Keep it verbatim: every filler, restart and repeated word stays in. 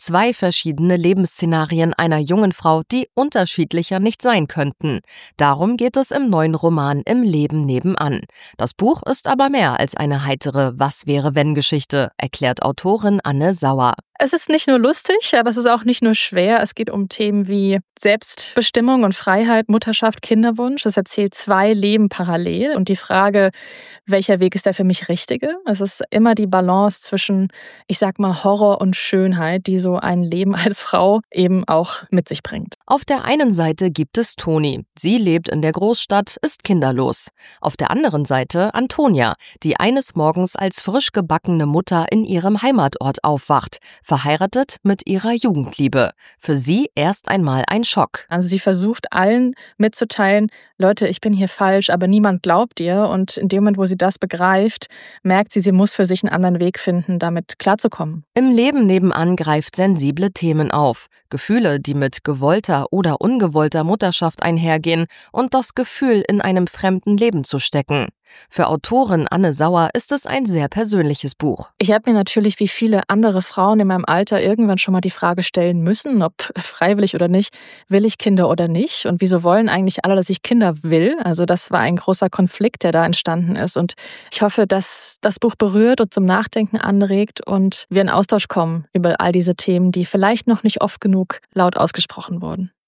Zwei verschiedene Lebensszenarien einer jungen Frau, die unterschiedlicher nicht sein könnten. Darum geht es im neuen Roman Im Leben nebenan. Das Buch ist aber mehr als eine heitere Was-wäre-wenn-Geschichte, erklärt Autorin Anne Sauer. Es ist nicht nur lustig, aber es ist auch nicht nur schwer. Es geht um Themen wie Selbstbestimmung und Freiheit, Mutterschaft, Kinderwunsch. Es erzählt zwei Leben parallel und die Frage, welcher Weg ist der für mich richtige? Es ist immer die Balance zwischen, ich sag mal, Horror und Schönheit, die so ein Leben als Frau eben auch mit sich bringt. Auf der einen Seite gibt es Toni. Sie lebt in der Großstadt, ist kinderlos. Auf der anderen Seite Antonia, die eines Morgens als frisch gebackene Mutter in ihrem Heimatort aufwacht, verheiratet mit ihrer Jugendliebe. Für sie erst einmal ein Schock. Also sie versucht allen mitzuteilen, Leute, ich bin hier falsch, aber niemand glaubt ihr. Und in dem Moment, wo sie das begreift, merkt sie, sie muss für sich einen anderen Weg finden, damit klarzukommen. Im Leben nebenan greift sensible Themen auf. Gefühle, die mit gewollter oder ungewollter Mutterschaft einhergehen und das Gefühl, in einem fremden Leben zu stecken. Für Autorin Anne Sauer ist es ein sehr persönliches Buch. Ich habe mir natürlich wie viele andere Frauen in meinem Alter irgendwann schon mal die Frage stellen müssen, ob freiwillig oder nicht, will ich Kinder oder nicht? Und wieso wollen eigentlich alle, dass ich Kinder will? Also das war ein großer Konflikt, der da entstanden ist. Und ich hoffe, dass das Buch berührt und zum Nachdenken anregt und wir in Austausch kommen über all diese Themen, die vielleicht noch nicht oft genug laut ausgesprochen wurden.